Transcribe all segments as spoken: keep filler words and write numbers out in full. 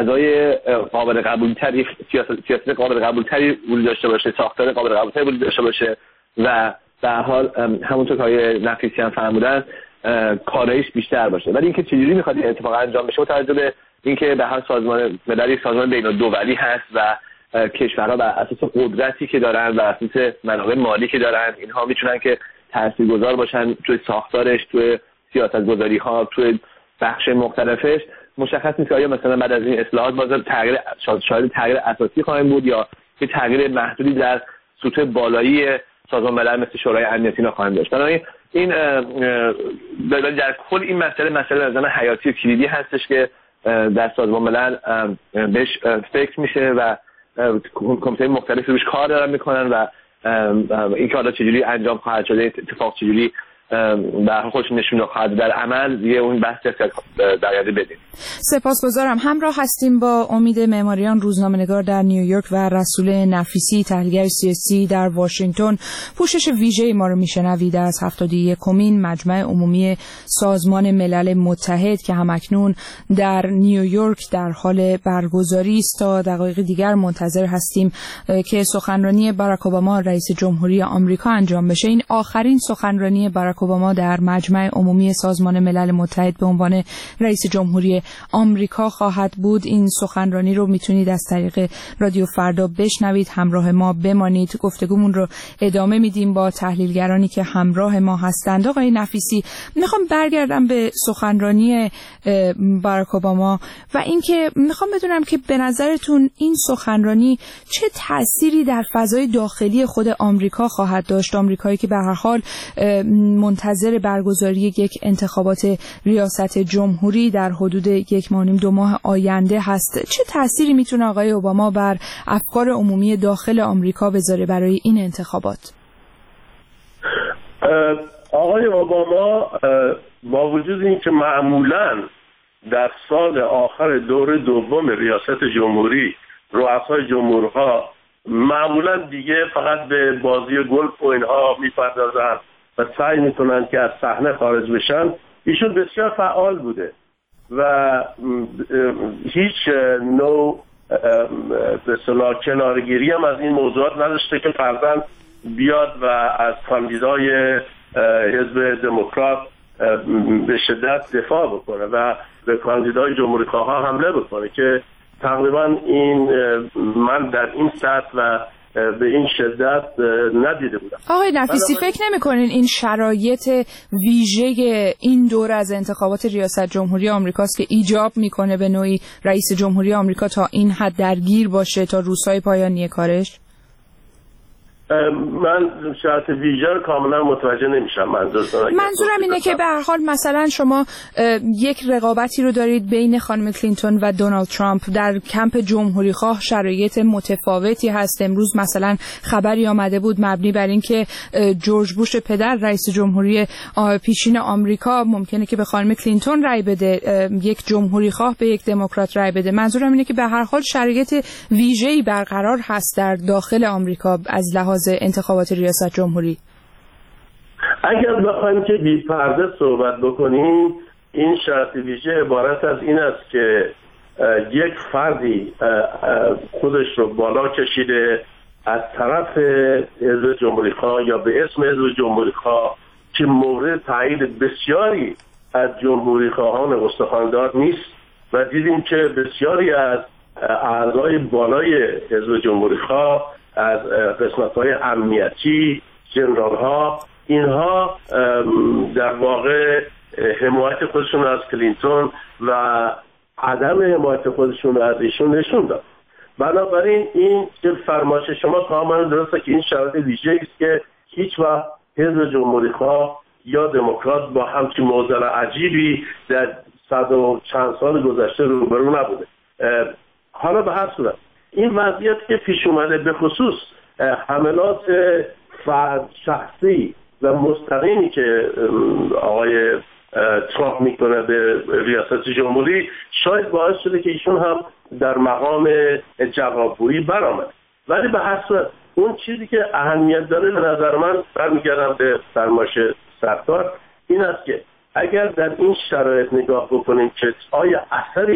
فضای قابل قبول تری سیاست سیاست قابل قبول تری وجود داشته باشه، ساختار قابل قبول تری وجود داشته باشه و به هر حال همونطور که آقای نفیسی هم فرمودن کارایش بیشتر باشه. ولی اینکه چجوری میخواد این اتفاق انجام بشه با توجه به اینکه به هر سازمان ملل یک سازمان بین‌الدولی هست و کشورها بر اساس قدرتی که دارن و اساس منابع مالی که دارن اینها میتونن که تاثیرگذار باشن توی ساختارش، توی سیاست‌گذاری‌ها، توی بخش مختلفش. مشخص نیست که آیا مثلا بعد از این اصلاحات باز تغییر شاید تغییر اساسی خواهیم بود یا یه تغییر محدودی در سطوح بالایی سازمان ملل مثل شورای امنیتی اینا خواهیم داشت. بنابراین این در کل این مسئله مسئله نظر حیاتی و کلیدی هستش که در سازمان ملل بهش فکر میشه و کمیته مختلفی روش کار دارن میکنن و این کارا چجوری انجام خواهد شده، اتفاق چجوری در خودش نشون خواهد در عمل یه اون بحثی است که در آینده بدیم. سپاسگزارم. همراه هستیم با امید معماریان، روزنامه‌نگار در نیویورک، و رسول نفیسی، تحلیلگر سیاسی در واشنگتن. پوشش ویژه ما رو میشنوید از هفتاد و یکمین مجمع عمومی سازمان ملل متحد که همکنون در نیویورک در حال برگزاری است. تا دقایق دیگر منتظر هستیم که سخنرانی باراک اوباما رئیس جمهوری آمریکا انجام بشه. این آخرین سخنرانی باراک اوباما در مجمع عمومی سازمان ملل متحد به عنوان رئیس جمهوری آمریکا خواهد بود. این سخنرانی رو میتونید از طریق رادیو فردا بشنوید. همراه ما بمانید. گفتگومون رو ادامه میدیم با تحلیلگرانی که همراه ما هستند. آقای نفیسی، میخوام برگردم به سخنرانی باراک اوباما و اینکه میخوام بدونم که به نظرتون این سخنرانی چه تأثیری در فضای داخلی خود آمریکا خواهد داشت. آمریکایی که به هر حال منتظر برگزاری یک انتخابات ریاست جمهوری در حدود یک ماه و نیم دو ماه آینده هست. چه تأثیری میتونه آقای اوباما بر افکار عمومی داخل آمریکا بذاره برای این انتخابات؟ آقای اوباما با وجود اینکه معمولاً در سال آخر دور دوم ریاست جمهوری رؤسای جمهورها معمولاً دیگه فقط به بازی گلف و اینها میپردازن و سعی میکنن که از صحنه خارج بشن، ایشون بسیار فعال بوده و هیچ نوع به اصطلاح کنارگیری هم از این موضوعات نداشته که فرضاً بیاد و از کاندیدای حزب دموکرات به شدت دفاع بکنه و به کاندیدای جمهوری خواه حمله بکنه که تقریبا این من در این سطح و به این شدت ندیده بودم. آقای نفیسی، فکر نمی‌کنین این شرایط ویژه این دور از انتخابات ریاست جمهوری آمریکاست که ایجاب میکنه به نوعی رئیس جمهوری آمریکا تا این حد درگیر باشه تا روزهای پایانی کارش؟ من شرط ویژه رو کاملا متوجه نمیشم. منظورم اینه که به هر حال مثلا شما یک رقابتی رو دارید بین خانم کلینتون و دونالد ترامپ در کمپ جمهوری خواه. شرایط متفاوتی هست. امروز مثلا خبری آمده بود مبنی بر این که جورج بوش پدر رئیس جمهوری پیشین آمریکا ممکنه که به خانم کلینتون رای بده، یک جمهوری خواه به یک دموکرات رای بده. منظورم اینه که به هر حال شرایط ویژه‌ای برقرار هست در داخل آمریکا از لحاظ انتخابات ریاست جمهوری. اگر بخوایم که بی پرده صحبت بکنیم، این شرط ویژه عبارت از این است که یک فردی خودش رو بالا کشیده از طرف حزب جمهوری خواه یا به اسم حزب جمهوری خواه که مورد تایید بسیاری از جمهوری خواهان استخواندار نیست و دیدیم که بسیاری از اعضای بالای حزب جمهوری خواه از قسمت‌های امنیتی، جنرال‌ها، اینها در واقع حمایت خودشون از کلینتون و عدم حمایت خودشون از ایشون نشون داد. بنابراین این فرمایش شما کاملا درسته که این شرایط ویژه‌ای است که هیچ وقت حزب جمهوری خواه یا دموکرات با همچین معضل عجیبی در صد و چند سال گذشته روبرو نبوده. حالا به هر صورت این وضعیت که پیش اومده به خصوص حملات فرد شخصی و مستقیمی که آقای ترامپ میکنه به ریاست جمهوری شاید باعث شده که ایشون هم در مقام جوابگویی برآمد. ولی به هر صورت اون چیزی که اهمیت داره به نظر من، برمیگردم به فرمایش سردار، این است که اگر در این شرایط نگاه بکنیم که آیا اثری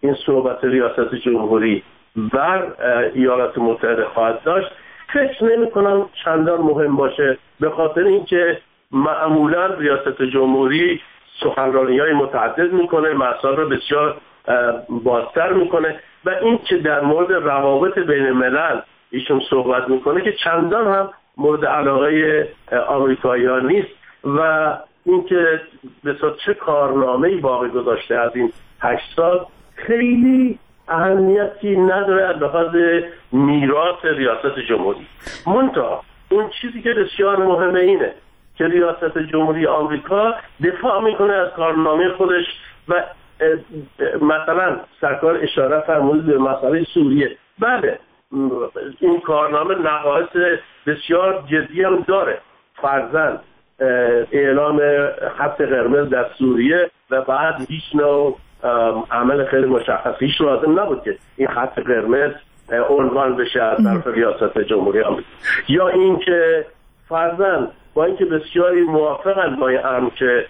این صحبت ریاست جمهوری بر ایالات متحده خواهد داشت فکر نمی کنم چندان مهم باشه، به خاطر اینکه معمولا ریاست جمهوری سخنرانی‌های متعدد میکنه، مسائل رو بسیار بازتر میکنه و این که در مورد روابط بین الملل ایشون صحبت میکنه که چندان هم مورد علاقه آمریکایی‌ها نیست و اینکه بسیار چه کارنامه‌ای باقی گذاشته از این هشت سال خیلی اهمیتی نداره از لحاظ میراث ریاست جمهوری. منتها اون چیزی که بسیار مهمه اینه که ریاست جمهوری آمریکا دفاع میکنه از کارنامه خودش و مثلا سرکار اشاره فرمودید به مسئله سوریه. بله این کارنامه نقایص بسیار جدی هم داره، فرضاً اعلام خط قرمز در سوریه و بعد هیچ نوع عمل خیلی مشخصیش لازم نبود که این خط قرمز عنوان بشه از طرف ریاست جمهوری آمریکا، یا اینکه فرضاً با اینکه بسیاری موافقن با این امر که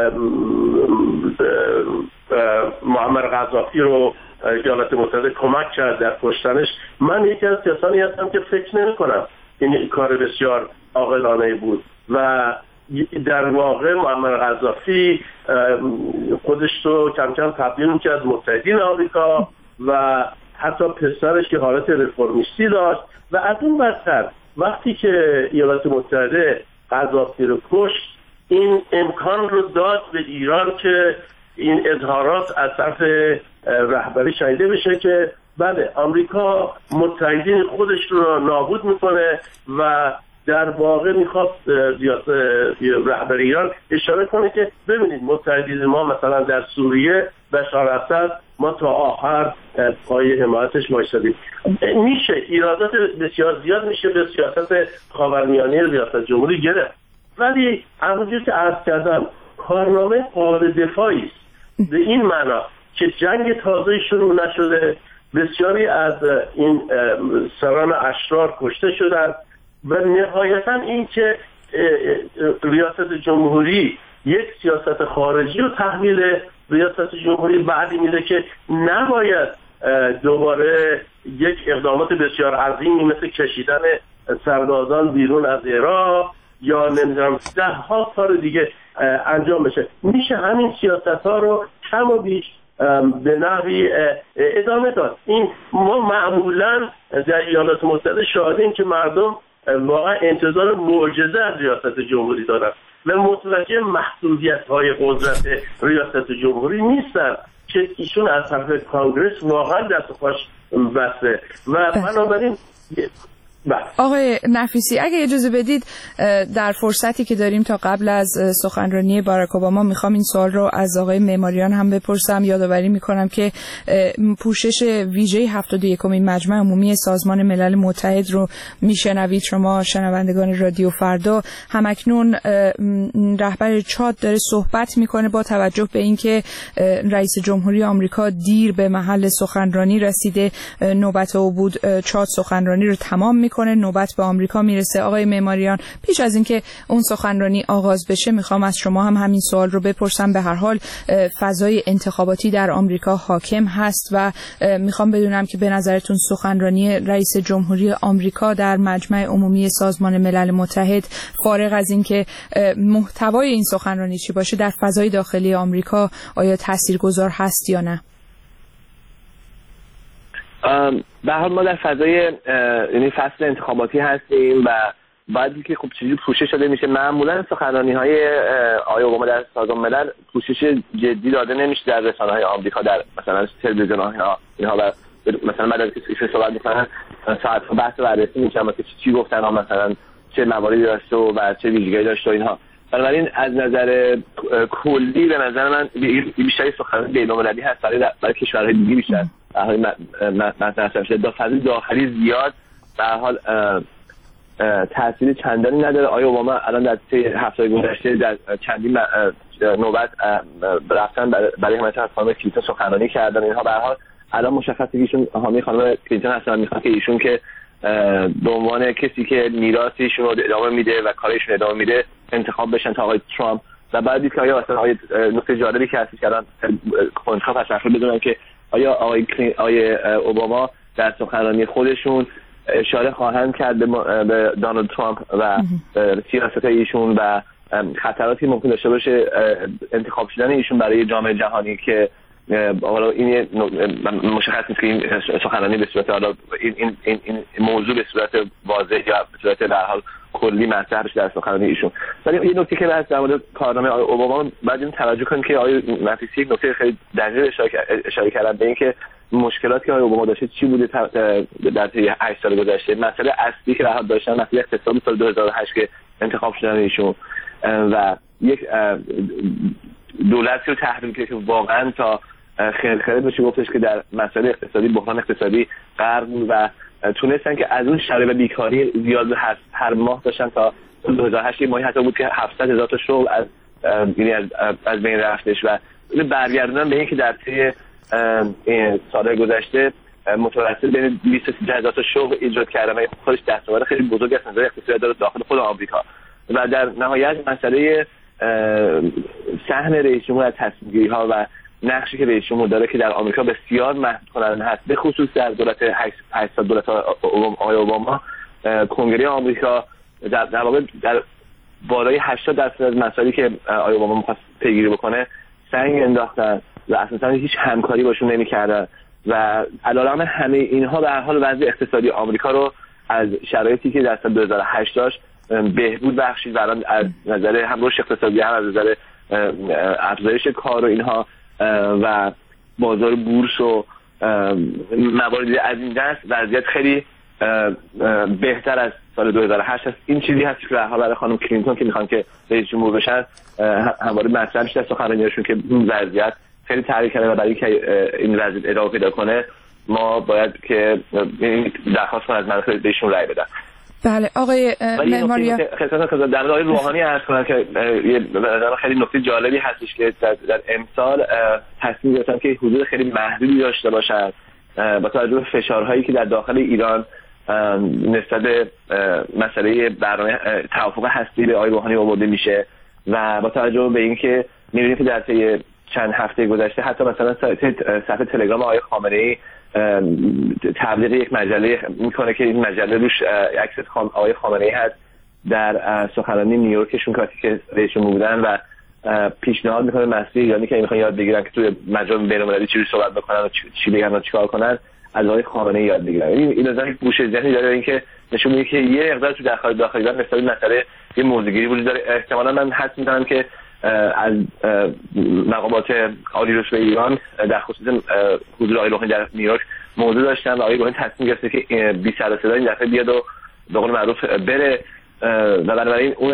معمر قذافی رو ایالات متحده کمک کرد در کشتنش، من یکی از کسانی هستم که فکر نمی کنم این کار بسیار عاقلانه بود و در واقع معمر قذافی خودش رو کم کم تبدیل می‌کرد متحدین آمریکا و حتی پسرش که حالت رفرمیستی داشت و از اون برتر وقتی که ایالات متحده قذافی رو کشت این امکان رو داد به ایران که این اظهارات از طرف رهبری شنیده بشه که بله آمریکا متحدین خودش رو نابود میکنه و در واقع میخواست رهبری ایران اشاره کنه که ببینید متحدین ما مثلا در سوریه بشار اسد ما تا آخر پای حمایتش وایسادیم. میشه ایرادات بسیار زیاد میشه به سیاست خاورمیانه ریاست جمهوری گرفت، ولی همونجور که عرض کردم کارنامه قابل دفاعی است به این معنا که جنگ تازه شروع نشده، بسیاری از این سران اشرار کشته شدند و نهایتا این که ریاست جمهوری یک سیاست خارجی رو تحویل ریاست جمهوری بعدی میده که نباید دوباره یک اقدامات بسیار عظیمی مثل کشیدن سربازان بیرون از عراق یا نمیدونم ده ها کار دیگه انجام بشه. میشه همین سیاست ها رو کم و بیش به نحوی ادامه داد. این ما معمولا در ایالات متحده شاهدیم که مردم واقعا انتظار معجزه از ریاست جمهوری دارن و متوجه محدودیت های قدرت ریاست جمهوری نیستن که ایشون از طرف کانگرس واقعا دست و پاش بسته و بنابراین آقای نفیسی اگه اجازه بدید در فرصتی که داریم تا قبل از سخنرانی باراک اوباما میخوام این سوال رو از آقای معماریان هم بپرسم. یادآوری میکنم که پوشش ویژه هفتاد و یکمین مجمع عمومی سازمان ملل متحد رو میشنوید شما شنوندگان رادیو فردا. همکنون رهبر چاد داره صحبت میکنه با توجه به اینکه رئیس جمهوری آمریکا دیر به محل سخنرانی رسیده، نوبت او بود چاد سخنرانی رو تمام میکنه، نوبت به آمریکا میرسه. آقای معماریان پیش از اینکه اون سخنرانی آغاز بشه میخوام از شما هم همین سوال رو بپرسم. به هر حال فضای انتخاباتی در آمریکا حاکم هست و میخوام بدونم که به نظرتون سخنرانی رئیس جمهوری آمریکا در مجمع عمومی سازمان ملل متحد فارغ از اینکه محتوای این سخنرانی چی باشه در فضای داخلی آمریکا آیا تاثیرگذار هست یا نه؟ به حال ما در فضای یعنی فصل انتخاباتی هستیم و بعدی که خب چیزی پوشش شده میشه. معمولا سخنرانی های آقای اوباما در سازمان ملل پوشش جدی داده نمیشه در رسانه های آمریکا، در مثلا تلویزیون ها اینها و مثلا بعد از اینکه صحبت میکنن ساعت بحث بررسی میشه مثلا چی گفتن ها، مثلا چه مواردی داشته و چه ویژگی داشته و اینها. بنابراین از نظر کلی به نظر من بیشتر سخنرانی بین‌المللی هست برای برای کشورهای دیگه بیشتر در حال مطرح شده. در فضای داخلی زیاد به هر حال تأثیر چندانی نداره. آقای اوباما الان در طی هفته گذشته در چندین نوبت رفتن برای حمایت از خانم کلینتون سخنرانی کردن. اینها به هر حال الان مشخصه که ایشون حامی خانم کلینتون هستن، میخوان که ایشون که به عنوان کسی که میراث ایشون رو ادامه میده و کارشون ادامه میده انتخاب بشن تا آقای ترامپ. و بعدی که آیا اصلا آقای نکته جالبی که هستش کردن کنترل پس اخیر بدونن که آیا آقای آقای اوباما در سخنرانی خودشون اشاره خواهند کرد به دونالد ترامپ و سیاست ایشون و خطراتی ممکن داشته باشه انتخاب شدن ایشون برای جامعه جهانی که حالا این مشخص نیست که این سخنرانی به صورت حالا این این این, این موضوع به صورت واضح یا به صورت در حال کلی مطرح بشه در سخنرانی ایشون. ولی یه نکته که هست در مورد کارنامه آقای اوباما بعد این توجه کنیم که آقای نفیسی یک نکته خیلی دقیق اشاره کردن به اینکه مشکلاتی که آقای اوباما داشته چی بوده در طی هشت سال گذشته. مسئله اصلی که راحت داشتن مسئله اقتصاد سال دو هزار و هشت که انتخاب شدن ایشون و یک دولتی رو تحویل که واقعا تا خیلی خیلی بشه گفتش که در مسائل اقتصادی بحران اقتصادی غرق بود و تونستن که از اون شرایط بیکاری زیاد هر ماه داشتن تا دو هزار و هشت ماهی حتی بود که هفتصد هزار تا شغل از یعنی از از بین رفتش و برگردوندن به اینکه در طی سال گذشته متوسط بین بیست تا سیزده هزار تا شغل ایجاد کردن و خودش دستاورد خیلی بزرگی از نظر اقتصادی داره داخل خود آمریکا و در نهایت مسئله سهم رئیس جمهور از تصمیم‌گیری‌ها و نقشی که رئیس جمهور داره که در آمریکا بسیار محدود کننده هست، به خصوص در دولت هشت سال دولت آقای اوباما. کنگره آمریکا در در واقع در بالای هشتاد درصد از مسائلی که آقای اوباما می‌خواست پیگیری بکنه سنگ انداختن و اساساً هیچ همکاری باشون نمی‌کردن و علیرغم همه اینها به هر حال وضع اقتصادی آمریکا رو از شرایطی که در سال دو هزار و هشت داشت بهبود بخشید و الان از نظر هم رشد اقتصادی هم از نظر افزایش کار و اینها و بازار بورس و مواردی از این دست وضعیت خیلی بهتر از سال دو هزار و هشت است. این چیزی هست که در حال برای خانم کلینتون که میخوان که رئیس جمهور بشن همواره مطرح میشه در سخنرانیشون که این وضعیت خیلی تغییر کرده و برای اینکه این وضعیت ادامه پیدا کنه ما باید که درخواست کنیم از مردم بهشون رأی بدن. بله آقای معماریا خدمت در آقای روحانی عرض کنم که یه خیلی نکته جالبی هستش که در, در امسال تصمیم گرفتن که حضور خیلی محدودی داشته باشند با توجه به فشارهایی که در داخل ایران نسبت به مسئله برنامه توافق هستی به آقای روحانی آورده میشه و با توجه به اینکه می‌بینید که در طی چند هفته گذشته حتی مثلا صفحه تلگرام آقای خامنه‌ای تبلیغ یک مجله میکنه که این مجله روش عکس آقای خامنه‌ای هست در سخنرانی نیویورکشون که رئیس جمهور بودن و پیشنهاد میکنه مسئله ایرانی که میخوان یاد بگیرن که توی مجال بین‌المللی چجوری صحبت بکنن و چی بگن و چیکار کنن از آقای خامنه‌ای یاد بگیرن. این این از گوشه ذهنی داره اینکه نشون میده که یه مقدار تو داخل داخل ایران مثلا مسئله یه موضوعگیری وجود داره. احتمالاً من حدس می‌زنم که از مقامات عالی رتبه ایران در خصوص حضور آقای روحانی در نیویورک موضوع داشتن و آقای روحانی تصمیم گرفته که بی سر و صدا این دفعه بیاد و به قول معروف بره و بنابراین اون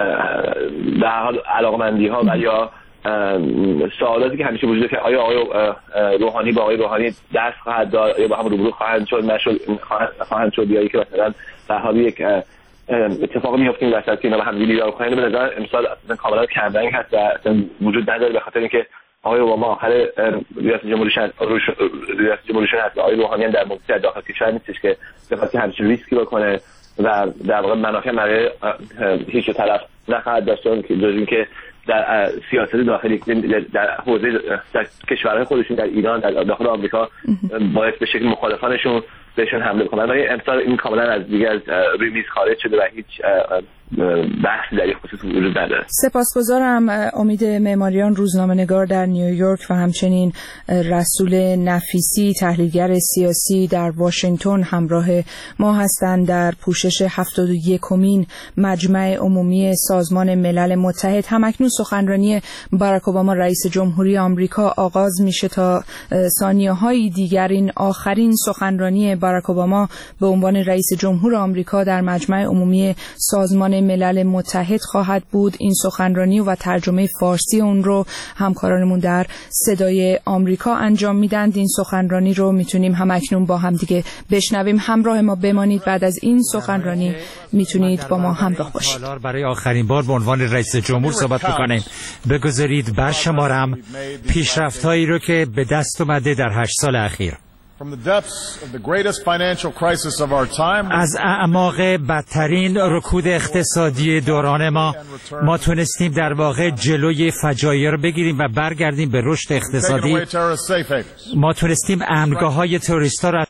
در حال علاقمندی‌ها و یا سوالاتی که همیشه وجود که آیا آقای روحانی با آقای روحانی دست خواهد داد یا با هم روبرو خواهند شد نشد خواهند شد یا که مثلا در حال یک اتفاق میفته این وسط که اینا با هم دیدار کنن. به نظر امسال اصلا کاملا کمرنگ هست و اصلا وجود نداره به خاطر اینکه آقای اوباما آخر ریاست جمهوریش ریاست جمهوریش هست آقای روحانی در موقع داخل کشور نیستش که بخاطر همچین ریسکی بکنه و در واقع منافع برای هیچ طرف نخواهد داشت که جز اینکه در سیاست داخلی در حوزه در کشورهای خودشون در ایران در داخل آمریکا باید به شکل مخالفانشون بهشون حمله کنن. ولی امسال این کاملا از دیگه از روی میز خارج شده و هیچ بحثی در این خصوص وجود نداره. سپاسگزارم. امید معماریان روزنامه‌نگار در نیویورک و همچنین رسول نفیسی تحلیلگر سیاسی در واشنگتن همراه ما هستند در پوشش هفتاد و یکمین مجمع عمومی سازمان ملل متحد. همکنون سخنرانی باراک اوباما رئیس جمهوری آمریکا آغاز میشه. تا ثانیه‌های دیگر این آخرین سخنرانی باراک اوباما به عنوان رئیس جمهور آمریکا در مجمع عمومی سازمان ملل متحد خواهد بود. این سخنرانی و ترجمه فارسی اون رو همکارانمون در صدای آمریکا انجام میدند. این سخنرانی رو میتونیم همکنون با هم دیگه بشنویم. همراه ما بمانید. بعد از این سخنرانی میتونید با ما همراه باشید. برای آخرین بار به عنوان رئیس جمهور صحبت بکنیم. بگذارید برشمارم پیشرفت‌هایی رو که به دست اومده در هشت سال اخیر. از اعماق بدترین رکود اقتصادی دوران ما ما تونستیم در واقع جلوی فجایع رو بگیریم و برگردیم به رشد اقتصادی. ما تونستیم امنگاه‌های تروریست‌ها رو